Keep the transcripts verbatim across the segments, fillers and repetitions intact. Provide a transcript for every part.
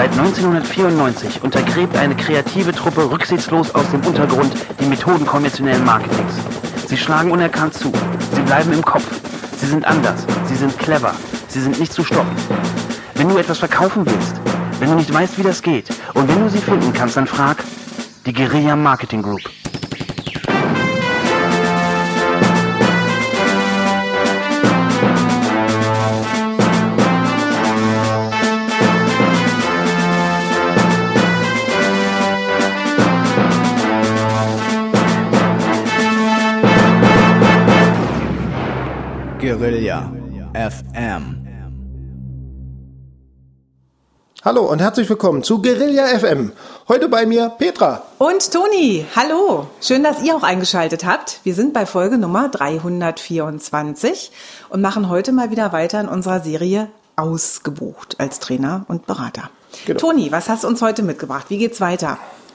Seit neunzehnhundertvierundneunzig untergräbt eine kreative Truppe rücksichtslos aus dem Untergrund die Methoden konventionellen Marketings. Sie schlagen unerkannt zu. Sie bleiben im Kopf. Sie sind anders. Sie sind clever. Sie sind nicht zu stoppen. Wenn du etwas verkaufen willst, wenn du nicht weißt, wie das geht, und wenn du sie finden kannst, dann frag die Guerilla Marketing Group. Guerilla F M. Hallo und herzlich willkommen zu Guerilla F M. Heute bei mir Petra. Und Toni. Hallo. Schön, dass ihr auch eingeschaltet habt. Wir sind bei Folge Nummer dreihundertvierundzwanzig und machen heute mal wieder weiter in unserer Serie Ausgebucht als Trainer und Berater. Genau. Toni, was hast du uns heute mitgebracht? Wie geht's weiter?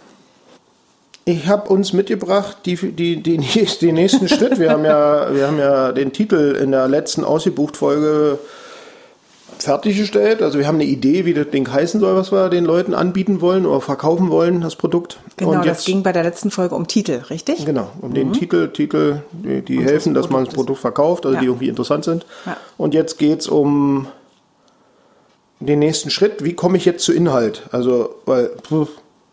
Ich habe uns mitgebracht die, die, die, den nächsten Schritt. Wir haben, ja, wir haben ja den Titel in der letzten Ausgebucht-Folge fertiggestellt. Also wir haben eine Idee, wie das Ding heißen soll, was wir den Leuten anbieten wollen oder verkaufen wollen, das Produkt. Genau, und jetzt, das ging bei der letzten Folge um Titel, richtig? Genau, um mhm. den Titel, Titel, die, die helfen, das dass man das Produkt verkauft, also ja. die irgendwie interessant sind. Ja. Und jetzt geht es um den nächsten Schritt. Wie komme ich jetzt zu Inhalt? Also, weil... Pff,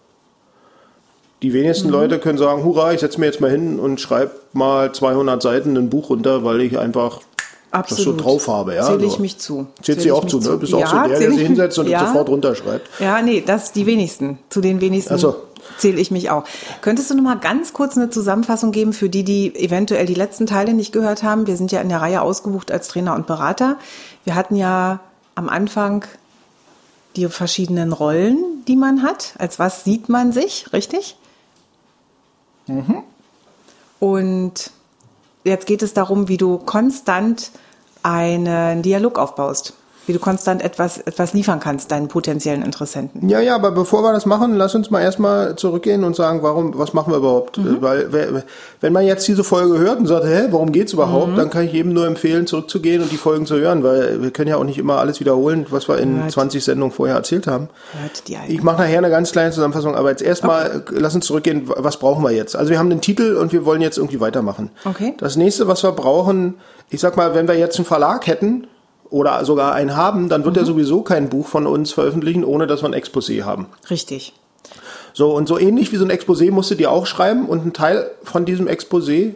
die wenigsten mhm. Leute können sagen, hurra, ich setze mir jetzt mal hin und schreibe mal zweihundert Seiten ein Buch runter, weil ich einfach Absolut. das so drauf habe. Ja? Zähle ich mich zu. Zählt sie auch zu, ne? Bist du ja, auch so der, der sich hinsetzt und ja. sofort runterschreibt? Ja, nee, das ist die wenigsten. Zu den wenigsten so. zähle ich mich auch. Könntest du noch mal ganz kurz eine Zusammenfassung geben für die, die eventuell die letzten Teile nicht gehört haben? Wir sind ja in der Reihe Ausgebucht als Trainer und Berater. Wir hatten ja am Anfang die verschiedenen Rollen, die man hat. Als was sieht man sich, richtig? Mhm. Und jetzt geht es darum, wie du konstant einen Dialog aufbaust, wie du konstant etwas, etwas liefern kannst deinen potenziellen Interessenten. Ja, ja, aber bevor wir das machen, lass uns mal erstmal zurückgehen und sagen, warum, was machen wir überhaupt? Mhm. Weil, wenn man jetzt diese Folge hört und sagt, hä, worum geht's überhaupt, mhm. dann kann ich jedem nur empfehlen, zurückzugehen und die Folgen zu hören, weil wir können ja auch nicht immer alles wiederholen, was wir in Hört. zwanzig Sendungen vorher erzählt haben. Hört die ich mache nachher eine ganz kleine Zusammenfassung, aber jetzt erstmal, okay. lass uns zurückgehen, was brauchen wir jetzt? Also wir haben den Titel und wir wollen jetzt irgendwie weitermachen. Okay. Das nächste, was wir brauchen, ich sag mal, wenn wir jetzt einen Verlag hätten, oder sogar einen haben, dann wird mhm. er sowieso kein Buch von uns veröffentlichen, ohne dass wir ein Exposé haben. Richtig. So, und so ähnlich wie so ein Exposé musst du dir auch schreiben und ein Teil von diesem Exposé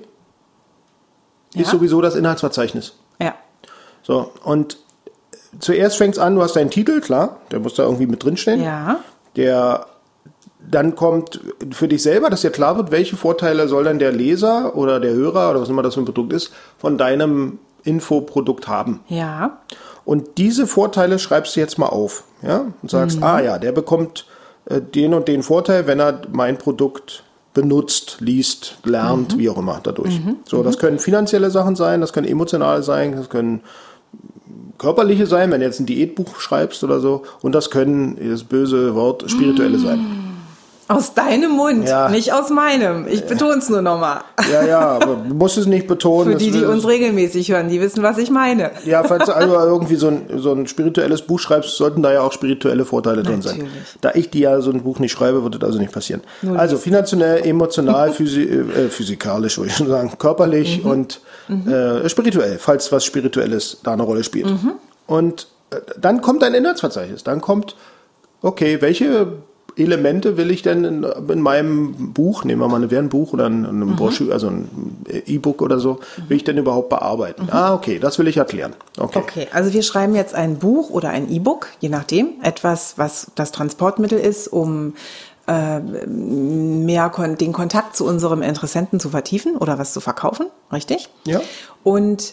ja. ist sowieso das Inhaltsverzeichnis. Ja. So, und zuerst fängt's an, du hast deinen Titel, klar, der muss da irgendwie mit drinstehen. Ja. Der, dann kommt für dich selber, dass dir klar wird, welche Vorteile soll dann der Leser oder der Hörer oder was immer das für ein Produkt ist, von deinem Infoprodukt haben. Ja. Und diese Vorteile schreibst du jetzt mal auf, ja, und sagst, mhm. ah ja, der bekommt äh, den und den Vorteil, wenn er mein Produkt benutzt, liest, lernt, mhm. wie auch immer dadurch. Mhm. So, das können finanzielle Sachen sein, das können emotionale sein, das können körperliche sein, wenn du jetzt ein Diätbuch schreibst oder so, und das können, das böse Wort, spirituelle mhm. sein. Aus deinem Mund, ja. nicht aus meinem. Ich betone es nur nochmal. Ja, ja, aber du musst es nicht betonen. Für die, die uns regelmäßig hören, die wissen, was ich meine. Ja, falls du also irgendwie so ein, so ein spirituelles Buch schreibst, sollten da ja auch spirituelle Vorteile drin sein. Da ich dir ja so ein Buch nicht schreibe, wird das also nicht passieren. Nur also finanziell, emotional, physi- äh, physikalisch, würde ich schon sagen, körperlich mhm. und mhm. Äh, spirituell, falls was Spirituelles da eine Rolle spielt. Mhm. Und äh, dann kommt ein Inhaltsverzeichnis. Dann kommt, okay, welche Elemente will ich denn in, in meinem Buch, nehmen wir mal ein Buch oder ein, ein mhm. Broschüre, also ein E-Book oder so, will ich denn überhaupt bearbeiten? Mhm. Ah, okay, das will ich erklären. Okay. okay, also wir schreiben jetzt ein Buch oder ein E-Book, je nachdem, etwas, was das Transportmittel ist, um äh, mehr kon- den Kontakt zu unserem Interessenten zu vertiefen oder was zu verkaufen, richtig? Ja. Und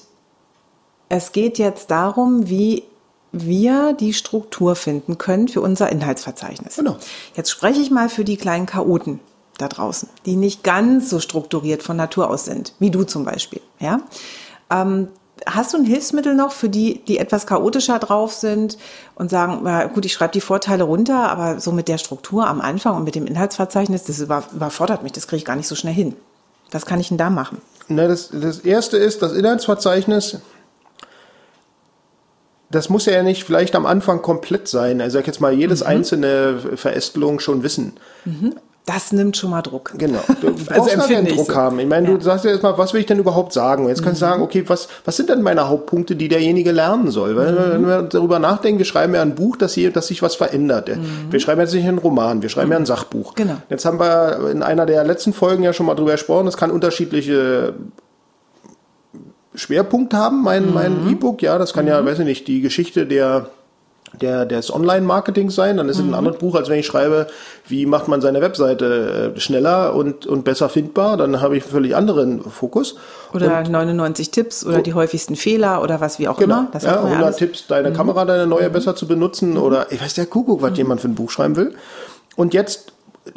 es geht jetzt darum, wie wir die Struktur finden können für unser Inhaltsverzeichnis. Genau. Jetzt spreche ich mal für die kleinen Chaoten da draußen, die nicht ganz so strukturiert von Natur aus sind, wie du zum Beispiel. Ja? Ähm, hast du ein Hilfsmittel noch für die, die etwas chaotischer drauf sind und sagen, na gut, ich schreibe die Vorteile runter, aber so mit der Struktur am Anfang und mit dem Inhaltsverzeichnis, das über, überfordert mich, das kriege ich gar nicht so schnell hin. Was kann ich denn da machen? Na, das, das Erste ist, das Inhaltsverzeichnis das muss ja nicht vielleicht am Anfang komplett sein. Also sag jetzt mal, jedes mhm. einzelne Verästelung schon wissen. Mhm. Das nimmt schon mal Druck. Genau. Du brauchst also halt den Druck so. haben. Ich meine, ja. du sagst ja jetzt mal, was will ich denn überhaupt sagen? Und jetzt kannst du mhm. sagen, okay, was, was sind denn meine Hauptpunkte, die derjenige lernen soll? Weil, mhm. wenn wir darüber nachdenken, wir schreiben ja ein Buch, dass, hier, dass sich was verändert. Mhm. Wir schreiben jetzt nicht einen Roman, wir schreiben mhm. ja ein Sachbuch. Genau. Jetzt haben wir in einer der letzten Folgen ja schon mal drüber gesprochen, das kann unterschiedliche Schwerpunkte haben, mein, mhm. mein E-Book. Ja, das kann mhm. ja, weiß ich nicht, die Geschichte der Der, des Online-Marketing sein, dann ist es mhm. ein anderes Buch, als wenn ich schreibe, wie macht man seine Webseite schneller und, und besser findbar, dann habe ich einen völlig anderen Fokus. Oder und, neunundneunzig Tipps oder die häufigsten Fehler oder was wie auch genau, immer. Das ja, hundert ja Tipps, deine mhm. Kamera, deine neue mhm. besser zu benutzen mhm. oder ich weiß der Kuckuck, was mhm. jemand für ein Buch schreiben will. Und jetzt,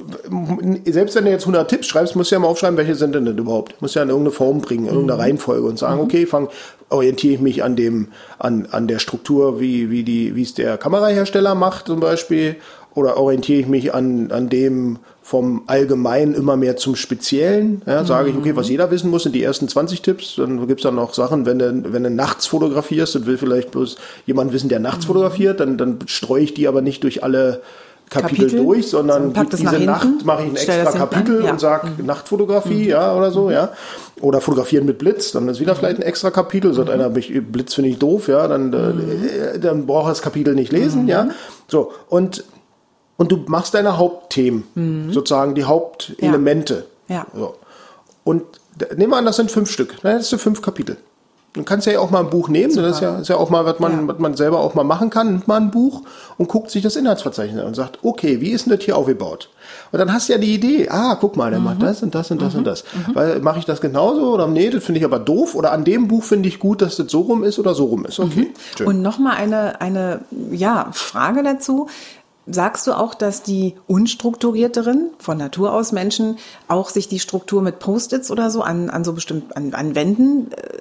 selbst wenn du jetzt hundert Tipps schreibst, musst du ja mal aufschreiben, welche sind denn das überhaupt? Musst ja in irgendeine Form bringen, in irgendeine mhm. Reihenfolge und sagen, mhm. okay, fang, orientiere ich mich an dem, an, an der Struktur, wie, wie die, wie es der Kamerahersteller macht zum Beispiel, oder orientiere ich mich an, an dem vom Allgemeinen immer mehr zum Speziellen, ja, sage ich, okay, was jeder wissen muss, sind die ersten zwanzig Tipps, dann gibt's dann noch Sachen, wenn du, wenn du nachts fotografierst und will vielleicht bloß jemand wissen, der nachts mhm. fotografiert, dann, dann streue ich die aber nicht durch alle Kapitel, Kapitel durch, sondern so, diese Nacht mache ich ein extra Kapitel ja. und sage mhm. Nachtfotografie, mhm. ja, oder so, ja. Oder fotografieren mit Blitz, dann ist wieder mhm. vielleicht ein extra Kapitel. Sagt mhm. einer, Blitz finde ich doof, ja, dann, mhm. äh, dann braucht er das Kapitel nicht lesen, mhm. ja. So, und, und du machst deine Hauptthemen, mhm. sozusagen die Hauptelemente. Ja. ja. So. Und nehmen wir an, das sind fünf Stück, dann hättest du fünf Kapitel. Du kannst ja auch mal ein Buch nehmen, Super. das ist ja, ist ja auch mal, was man, ja. was man selber auch mal machen kann, nimmt mal ein Buch und guckt sich das Inhaltsverzeichnis an und sagt, okay, wie ist denn das hier aufgebaut? Und dann hast du ja die Idee, ah, guck mal, der mhm. macht das und das und das mhm. und das. Mhm. Weil, mache ich das genauso oder nee, das finde ich aber doof oder an dem Buch finde ich gut, dass das so rum ist oder so rum ist. Okay. Mhm. Und nochmal eine, eine, ja, Frage dazu. Sagst du auch, dass die unstrukturierteren, von Natur aus Menschen, auch sich die Struktur mit Post-its oder so an, an so bestimmt, an, an Wänden äh,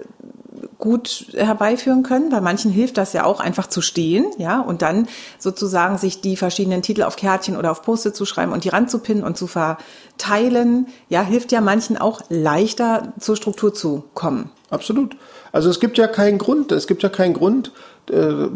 gut herbeiführen können? Bei manchen hilft das ja auch einfach zu stehen, ja, und dann sozusagen sich die verschiedenen Titel auf Kärtchen oder auf Post-it zu schreiben und die ranzupinnen und zu verteilen, ja, hilft ja manchen auch leichter zur Struktur zu kommen. Absolut. Also es gibt ja keinen Grund, es gibt ja keinen Grund, äh,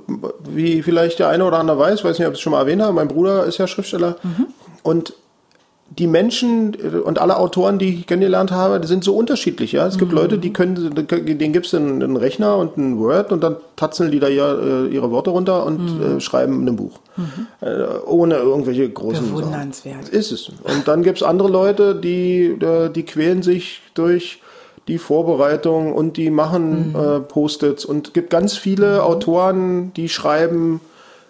wie vielleicht der eine oder andere weiß, weiß nicht, ob ich es schon mal erwähnt habe, mein Bruder ist ja Schriftsteller mhm. und die Menschen und alle Autoren, die ich kennengelernt habe, die sind so unterschiedlich. Ja, es gibt mhm. Leute, die können, denen gibst du einen, einen Rechner und ein Word und dann tatzeln die da ja ihre Worte runter und mhm. äh, schreiben ein Buch. Mhm. Äh, ohne irgendwelche großen Bewundernswert. Sachen. Ist es. Und dann gibt es andere Leute, die, die quälen sich durch die Vorbereitung und die machen mhm. äh, Post-its und gibt ganz viele mhm. Autoren, die schreiben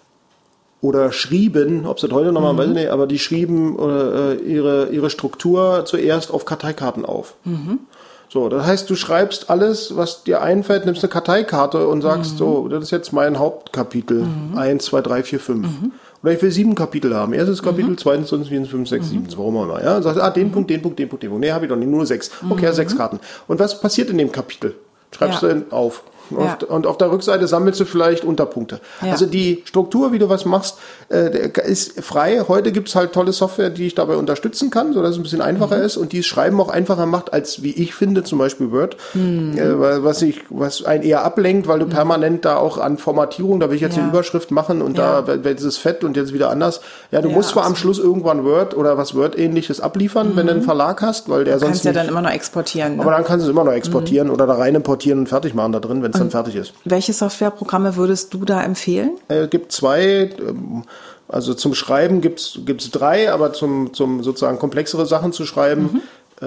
oder schrieben, ob sie das heute nochmal, mhm. weiß ich nicht, aber die schrieben äh, ihre, ihre Struktur zuerst auf Karteikarten auf. Mhm. So, das heißt, du schreibst alles, was dir einfällt, nimmst eine Karteikarte und sagst, mhm. so, das ist jetzt mein Hauptkapitel. Mhm. Eins, zwei, drei, vier, fünf. Mhm. Oder ich will sieben Kapitel haben. Erstes Kapitel, mhm. zweitens, drittens, viertens, fünftens, sechstens, siebtens, warum auch immer. Ja? Und sagst, ah, den mhm. Punkt, den Punkt, den Punkt, den Punkt. Nee, habe ich doch nicht, nur sechs. Okay, mhm. sechs Karten. Und was passiert in dem Kapitel? Schreibst ja. du auf. Ja. Und auf der Rückseite sammelst du vielleicht Unterpunkte. Ja. Also die Struktur, wie du was machst, äh, ist frei. Heute gibt's halt tolle Software, die ich dabei unterstützen kann, sodass es ein bisschen einfacher mhm. ist und die das Schreiben auch einfacher macht, als wie ich finde, zum Beispiel Word, mhm. äh, was ich, was einen eher ablenkt, weil du mhm. permanent da auch an Formatierung, da will ich jetzt ja. eine Überschrift machen und ja. da wird es fett und jetzt wieder anders. Ja, du ja, musst zwar absolut. am Schluss irgendwann Word oder was Word-ähnliches abliefern, mhm. wenn du einen Verlag hast, weil der du sonst kannst ja dann immer noch exportieren. Ne? Aber dann kannst du es immer noch exportieren mhm. oder da rein importieren und fertig machen da drin, wenn es dann fertig ist. Welche Softwareprogramme würdest du da empfehlen? Es äh, gibt zwei, also zum Schreiben gibt es drei, aber zum, zum sozusagen komplexere Sachen zu schreiben mhm.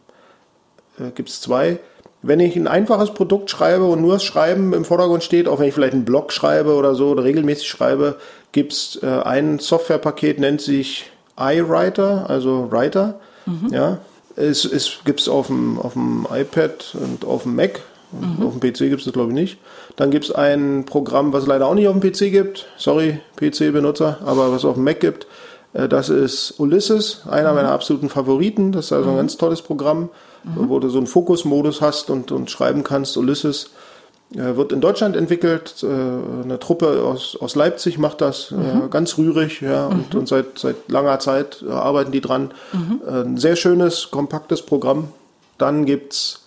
äh, äh, gibt es zwei. Wenn ich ein einfaches Produkt schreibe und nur das Schreiben im Vordergrund steht, auch wenn ich vielleicht einen Blog schreibe oder so oder regelmäßig schreibe, gibt es äh, ein Softwarepaket, nennt sich iWriter, also Writer. Mhm. Ja, es, es gibt es auf dem, auf dem iPad und auf dem Mac. Mhm. Auf dem P C gibt es das, glaube ich, nicht. Dann gibt es ein Programm, was es leider auch nicht auf dem P C gibt. Sorry, P C-Benutzer, aber was es auf dem Mac gibt. Das ist Ulysses, einer mhm. meiner absoluten Favoriten. Das ist also ein ganz tolles Programm, mhm. wo du so einen Fokusmodus hast und, und schreiben kannst. Ulysses wird in Deutschland entwickelt. Eine Truppe aus, aus Leipzig macht das. Mhm. Ganz rührig, ja, mhm. und, und seit, seit langer Zeit arbeiten die dran. Mhm. Ein sehr schönes, kompaktes Programm. Dann gibt es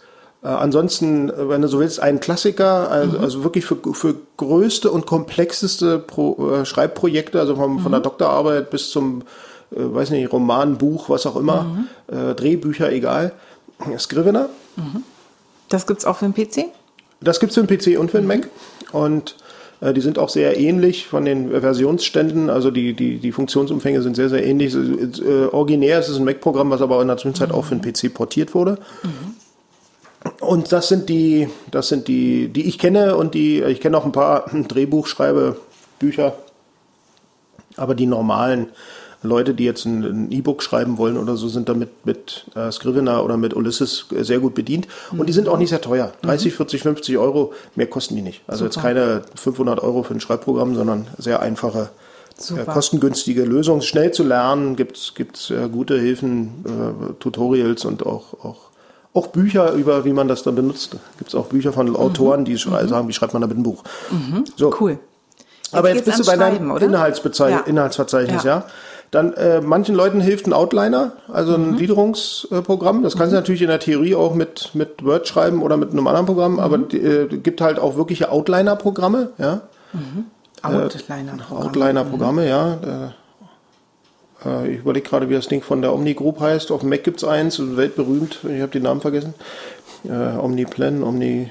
Äh, ansonsten, wenn du so willst, ein Klassiker, also, mhm. also wirklich für, für größte und komplexeste Pro, äh, Schreibprojekte, also vom, mhm. von der Doktorarbeit bis zum, äh, weiß nicht, Roman, Buch, was auch immer, mhm. äh, Drehbücher, egal. Scrivener. Mhm. Das gibt's auch für den P C? Das gibt's für den P C und für den mhm. Mac. Und äh, die sind auch sehr ähnlich von den Versionsständen, also die, die, die Funktionsumfänge sind sehr, sehr ähnlich. Äh, originär ist es ein Mac-Programm, was aber in der Zwischenzeit mhm. auch für den P C portiert wurde. Mhm. Und das sind die, das sind die, die ich kenne und die, ich kenne auch ein paar Drehbuchschreibebücher, aber die normalen Leute, die jetzt ein, ein E-Book schreiben wollen oder so, sind damit mit äh, Scrivener oder mit Ulysses sehr gut bedient. Mhm. Und die sind auch nicht sehr teuer. dreißig, vierzig, fünfzig Euro, mehr kosten die nicht. Also Super. Jetzt keine fünfhundert Euro für ein Schreibprogramm, sondern sehr einfache, äh, kostengünstige Lösungen. Schnell zu lernen, gibt's gibt's äh, gute Hilfen, äh, Tutorials und auch, auch Auch Bücher über, wie man das dann benutzt. Gibt es auch Bücher von mhm. Autoren, die mhm. sagen, wie schreibt man damit ein Buch. Mhm. So. Cool. Jetzt Aber jetzt bist du bei deinem Inhaltsbezei- ja. Inhaltsverzeichnis, ja. ja. Dann äh, manchen Leuten hilft ein Outliner, also ein mhm. Gliederungsprogramm. Das kannst du mhm. natürlich in der Theorie auch mit, mit Word schreiben oder mit einem anderen Programm, mhm. aber es äh, gibt halt auch wirkliche Outliner-Programme, ja. Mhm. Outliner-Programme. Outliner-Programme, mhm. ja. Äh, Ich überlege gerade, wie das Ding von der Omni Group heißt. Auf dem Mac gibt es eins, weltberühmt. Ich habe den Namen vergessen. Äh, Omniplan, Omni,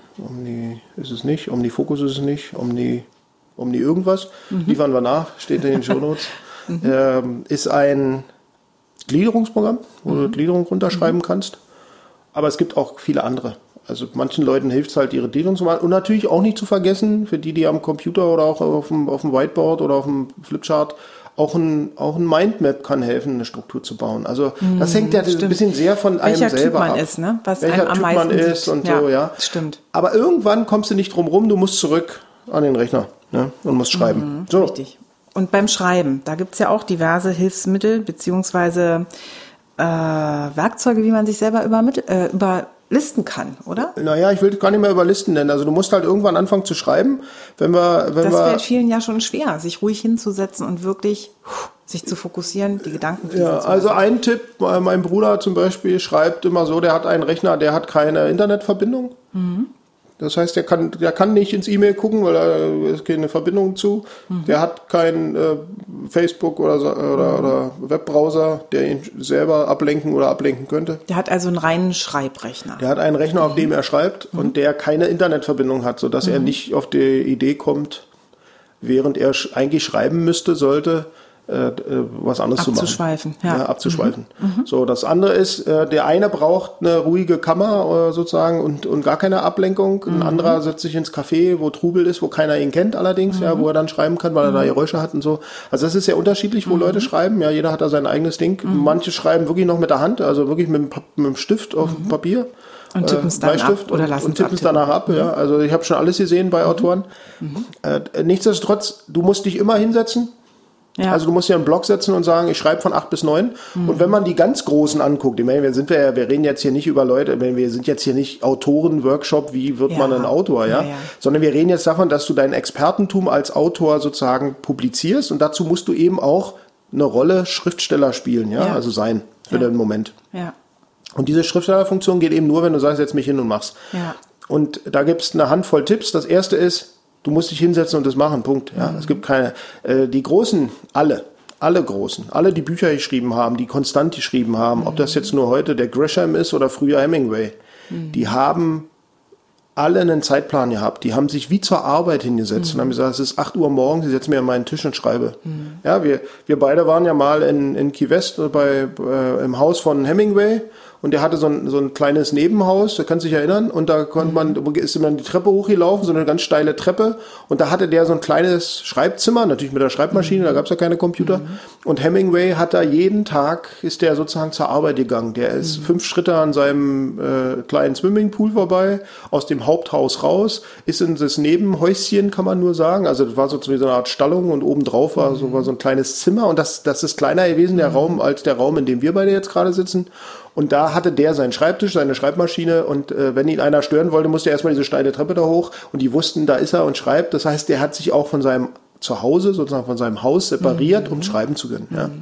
Omni ist es nicht. OmniFocus ist es nicht. Omni, Omni irgendwas. Mhm. Liefern wir nach, steht in den Shownotes. mhm. ähm, ist ein Gliederungsprogramm, wo mhm. du Gliederung runterschreiben mhm. kannst. Aber es gibt auch viele andere. Also manchen Leuten hilft es halt, ihre Gliederung zu machen. Und natürlich auch nicht zu vergessen, für die, die am Computer oder auch auf dem, auf dem Whiteboard oder auf dem Flipchart Auch ein, auch ein Mindmap kann helfen, eine Struktur zu bauen. Also das hängt ja Stimmt. ein bisschen sehr von einem Welcher selber typ man ab. Ist, ne? Was Welcher einem am Typ meisten man ist und ja, so, ja. Stimmt. Aber irgendwann kommst du nicht drum rum, du musst zurück an den Rechner, ne? Und musst schreiben. Mhm, so. Richtig. Und beim Schreiben, da gibt's ja auch diverse Hilfsmittel beziehungsweise äh, Werkzeuge, wie man sich selber übermittel, äh, überlisten kann, oder? Naja, ich will gar nicht mehr überlisten nennen. Also du musst halt irgendwann anfangen zu schreiben. Wenn wir, wenn das wir, fällt vielen ja schon schwer, sich ruhig hinzusetzen und wirklich sich zu fokussieren, die Gedanken fließen ja, zu also lassen. ein Tipp, mein Bruder zum Beispiel schreibt immer so, der hat einen Rechner, der hat keine Internetverbindung. Mhm. Das heißt, der kann, der kann nicht ins E-Mail gucken, weil da ist keine Verbindung zu. Mhm. Der hat kein äh, Facebook oder, oder, mhm. oder Webbrowser, der ihn selber ablenken oder ablenken könnte. Der hat also einen reinen Schreibrechner. Der hat einen Rechner, mhm. auf dem er schreibt mhm. und der keine Internetverbindung hat, sodass mhm. er nicht auf die Idee kommt, während er sch- eigentlich schreiben müsste, sollte, Äh, was anderes zu machen. Abzuschweifen, ja. ja abzuschweifen. Mhm. So, das andere ist, äh, der eine braucht eine ruhige Kammer äh, sozusagen und, und gar keine Ablenkung. Mhm. Ein anderer setzt sich ins Café, wo Trubel ist, wo keiner ihn kennt allerdings, mhm. ja, wo er dann schreiben kann, weil er mhm. da Geräusche hat und so. Also das ist sehr unterschiedlich, wo mhm. Leute schreiben. Ja, jeder hat da sein eigenes Ding. Mhm. Manche schreiben wirklich noch mit der Hand, also wirklich mit dem, mit dem Stift auf dem mhm. Papier. Und tippen es dann ab oder lassen und tippen es danach ab. Mhm. Ja. Also ich habe schon alles gesehen bei mhm. Autoren. Mhm. Äh, nichtsdestotrotz, du musst dich immer hinsetzen. Ja. Also du musst ja einen Blog setzen und sagen, ich schreibe von acht bis neun. Mhm. Und wenn man die ganz Großen anguckt, ich meine, wir sind wir, wir reden jetzt hier nicht über Leute, wir sind jetzt hier nicht Autoren-Workshop, wie wird ja. man ein Autor, ja? Ja, ja? Sondern wir reden jetzt davon, dass du dein Expertentum als Autor sozusagen publizierst und dazu musst du eben auch eine Rolle Schriftsteller spielen, ja, ja. also sein für ja. den Moment. Ja. Und diese Schriftstellerfunktion geht eben nur, wenn du sagst, setz mich hin und mach's. Ja. Und da gibt's eine Handvoll Tipps. Das erste ist, du musst dich hinsetzen und das machen, Punkt. Ja, mhm. Es gibt keine, äh, die Großen, alle, alle Großen, alle, die Bücher geschrieben haben, die konstant geschrieben haben, mhm. ob das jetzt nur heute der Grisham ist oder früher Hemingway, mhm. die haben alle einen Zeitplan gehabt. Die haben sich wie zur Arbeit hingesetzt mhm. und haben gesagt, es ist acht Uhr morgens, ich setze mir an meinen Tisch und schreibe. Mhm. Ja, wir, wir beide waren ja mal in, in Key West bei, äh, im Haus von Hemingway. Und der hatte so ein, so ein kleines Nebenhaus, da kannst du dich erinnern, und da konnte man, ist man die Treppe hochgelaufen, so eine ganz steile Treppe, und da hatte der so ein kleines Schreibzimmer, natürlich mit der Schreibmaschine, mhm. da gab es ja keine Computer, mhm. und Hemingway hat da jeden Tag, ist der sozusagen zur Arbeit gegangen, der ist mhm. fünf Schritte an seinem äh, kleinen Swimmingpool vorbei, aus dem Haupthaus raus, ist in das Nebenhäuschen, kann man nur sagen, also das war so wie so eine Art Stallung, und obendrauf war, mhm. so, war so ein kleines Zimmer, und das, das ist kleiner gewesen, der mhm. Raum, als der Raum, in dem wir beide jetzt gerade sitzen. Und da hatte der seinen Schreibtisch, seine Schreibmaschine, und äh, wenn ihn einer stören wollte, musste er erstmal diese steile Treppe da hoch, und die wussten, da ist er und schreibt. Das heißt, der hat sich auch von seinem Zuhause, sozusagen von seinem Haus separiert, mhm. um schreiben zu können. Ja.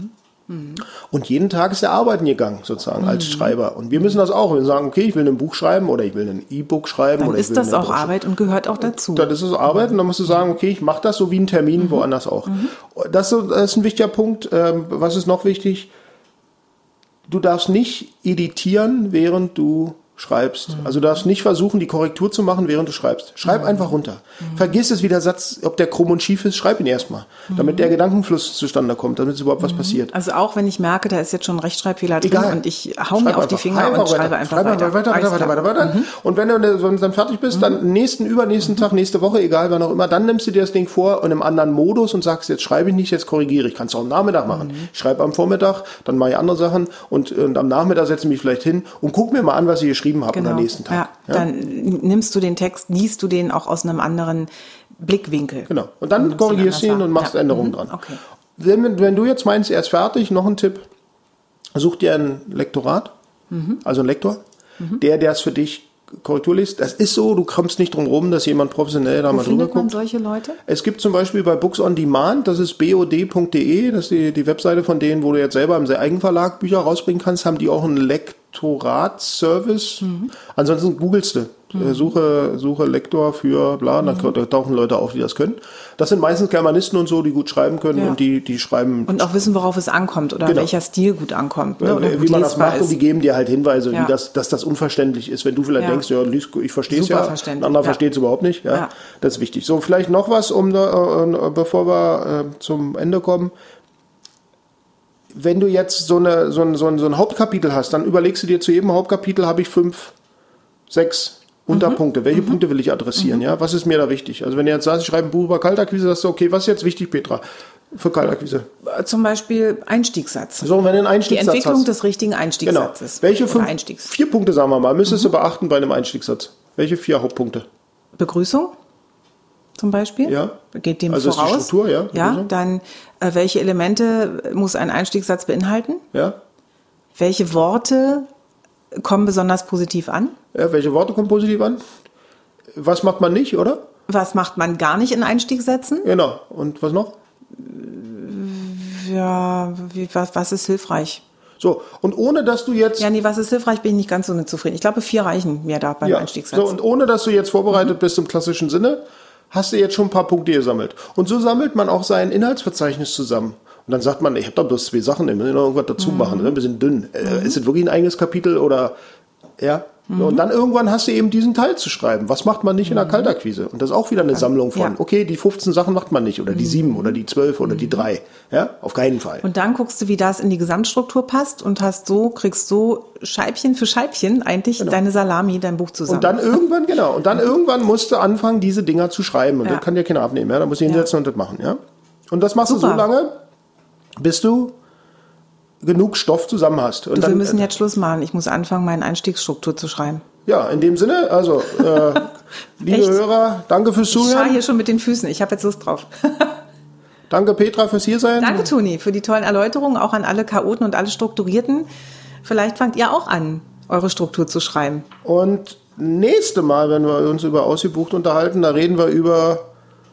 Mhm. Und jeden Tag ist er arbeiten gegangen, sozusagen, mhm. als Schreiber. Und wir müssen das auch. Wir sagen, okay, ich will ein Buch schreiben oder ich will ein E-Book schreiben. Dann oder ich ist will das auch Buch Arbeit und gehört auch dazu. Dann ist es Arbeit und dann musst du sagen, okay, ich mache das so wie ein Termin, mhm. woanders auch. Mhm. Das ist ein wichtiger Punkt. Was ist noch wichtig? Du darfst nicht editieren, während du schreibst. Mhm. Also du darfst nicht versuchen, die Korrektur zu machen, während du schreibst. Schreib mhm. einfach runter. Mhm. Vergiss es, wie der Satz, ob der krumm und schief ist, schreib ihn erstmal, mhm. damit der Gedankenfluss zustande kommt, damit es überhaupt mhm. was passiert. Also auch wenn ich merke, da ist jetzt schon ein Rechtschreibfehler drin Egal. und ich hau mir auf die Finger und schreibe einfach schreib weiter. weiter, weiter, weiter, weiter, weiter. Mhm. Und wenn du, wenn du dann fertig bist, mhm. dann nächsten, übernächsten mhm. Tag, nächste Woche, egal wann auch immer, dann nimmst du dir das Ding vor in einem anderen Modus und sagst, jetzt schreibe ich nicht, jetzt korrigiere ich. Kannst du auch am Nachmittag machen. Mhm. Ich schreibe am Vormittag, dann mache ich andere Sachen und, und am Nachmittag setze ich mich vielleicht hin und guck mir mal an, was ich geschrieben habe genau. am nächsten Tag. Ja, ja, dann nimmst du den Text, liest du den auch aus einem anderen Blickwinkel. Genau. Und dann korrigierst du ihn und machst ja. Änderungen mhm. dran. Okay. Wenn, wenn du jetzt meinst, er ist fertig, noch ein Tipp, such dir ein Lektorat, mhm. also ein Lektor, mhm. der, der es für dich Korrektur liest. Das ist so, du kommst nicht drum rum, dass jemand professionell da Wo mal drüber guckt. Wo findet man solche Leute? Es gibt zum Beispiel bei Books on Demand, das ist b o d punkt d e, das ist die, die Webseite von denen, wo du jetzt selber im Eigenverlag Bücher rausbringen kannst, haben die auch einen Lektoratsservice. Mhm. Ansonsten googelst du. Mhm. Suche, suche Lektor für bla, dann mhm. tauchen Leute auf, die das können. Das sind meistens Germanisten und so, die gut schreiben können ja. und die, die schreiben. Und auch wissen, worauf es ankommt oder genau. welcher Stil gut ankommt. Ne? Oder wie man das macht ist. Und die geben dir halt Hinweise, ja. wie das, dass das unverständlich ist. Wenn du vielleicht ja. denkst, ja, ich verstehe es ja, ein anderer ja. versteht es überhaupt nicht. Ja, ja. Das ist wichtig. So, vielleicht noch was, um äh, bevor wir äh, zum Ende kommen. Wenn du jetzt so, eine, so, ein, so, ein, so ein Hauptkapitel hast, dann überlegst du dir, zu jedem Hauptkapitel habe ich fünf, sechs Unterpunkte. Welche mhm. Punkte will ich adressieren? Mhm. Ja, was ist mir da wichtig? Also wenn du jetzt sagst, ich schreibe ein Buch über Kaltakquise, sagst du, okay, was ist jetzt wichtig, Petra, für Kaltakquise? Zum Beispiel Einstiegssatz. So, wenn du einen Einstiegssatz hast. Die Entwicklung hast. des richtigen Einstiegssatzes. Genau. Welche fünf, vier Punkte, sagen wir mal, müsstest mhm. du beachten bei einem Einstiegssatz? Welche vier Hauptpunkte? Begrüßung zum Beispiel. Ja. Geht dem also voraus. Ist die Struktur, ja. Ja, dann äh, welche Elemente muss ein Einstiegssatz beinhalten? Ja. Welche Worte kommen besonders positiv an? Ja, welche Worte kommen positiv an? Was macht man nicht, oder? Was macht man gar nicht in Einstiegssätzen? Genau. Und was noch? Ja, wie, was, was ist hilfreich? So, und ohne, dass du jetzt... Ja, nee, was ist hilfreich, bin ich nicht ganz so zufrieden. Ich glaube, vier reichen mir da beim ja. Einstiegssatz. So, und ohne, dass du jetzt vorbereitet mhm. bist im klassischen Sinne, hast du jetzt schon ein paar Punkte gesammelt. Und so sammelt man auch sein Inhaltsverzeichnis zusammen. Und dann sagt man, ich habe da bloß zwei Sachen, ich muss noch irgendwas dazu mhm. machen, ein bisschen dünn. Mhm. Ist es wirklich ein eigenes Kapitel oder... Ja, mhm. und dann irgendwann hast du eben diesen Teil zu schreiben. Was macht man nicht in der Kaltakquise? Und das ist auch wieder eine Sammlung von, ja. okay, die fünfzehn Sachen macht man nicht oder die sieben mhm. oder die zwölf oder mhm. die drei. Ja, auf keinen Fall. Und dann guckst du, wie das in die Gesamtstruktur passt und hast so, kriegst so Scheibchen für Scheibchen eigentlich genau. deine Salami, dein Buch zusammen. Und dann irgendwann, genau, und dann irgendwann musst du anfangen, diese Dinger zu schreiben. Und ja. das kann dir keiner abnehmen, ja. Da musst du hinsetzen ja. und das machen, ja. Und das machst Super. du so lange, bis du genug Stoff zusammen hast. Und du, dann, wir müssen jetzt Schluss machen. Ich muss anfangen, meine Einstiegsstruktur zu schreiben. Ja, in dem Sinne, also, äh, liebe Hörer, danke fürs Zuhören. Ich schaue hier schon mit den Füßen. Ich habe jetzt Lust drauf. Danke, Petra, fürs Hiersein. Danke, Toni, für die tollen Erläuterungen, auch an alle Chaoten und alle Strukturierten. Vielleicht fangt ihr auch an, eure Struktur zu schreiben. Und nächste Mal, wenn wir uns über Ausgebucht unterhalten, da reden wir über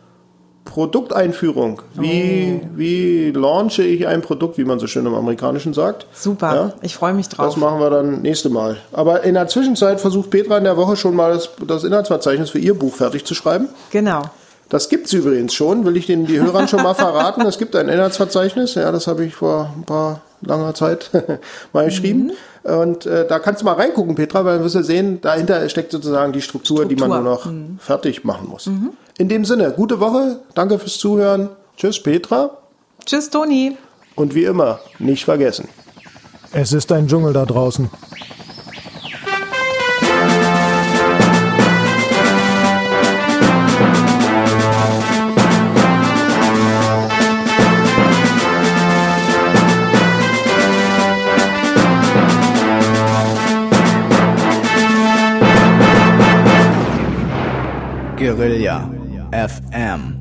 Produkteinführung. Wie, oh. wie launche ich ein Produkt, wie man so schön im Amerikanischen sagt. Super, ja? Ich freue mich drauf. Das machen wir dann nächste Mal. Aber in der Zwischenzeit versucht Petra in der Woche schon mal das, das Inhaltsverzeichnis für ihr Buch fertig zu schreiben. Genau. Das gibt es übrigens schon, will ich den die Hörern schon mal verraten. Es gibt ein Inhaltsverzeichnis, ja, das habe ich vor ein paar langer Zeit mal geschrieben. Mhm. Und äh, da kannst du mal reingucken, Petra, weil dann wirst du sehen, dahinter steckt sozusagen die Struktur, Struktur. die man nur noch mhm. fertig machen muss. Mhm. In dem Sinne, gute Woche, danke fürs Zuhören. Tschüss, Petra. Tschüss, Toni. Und wie immer, nicht vergessen. Es ist ein Dschungel da draußen. Guerilla F M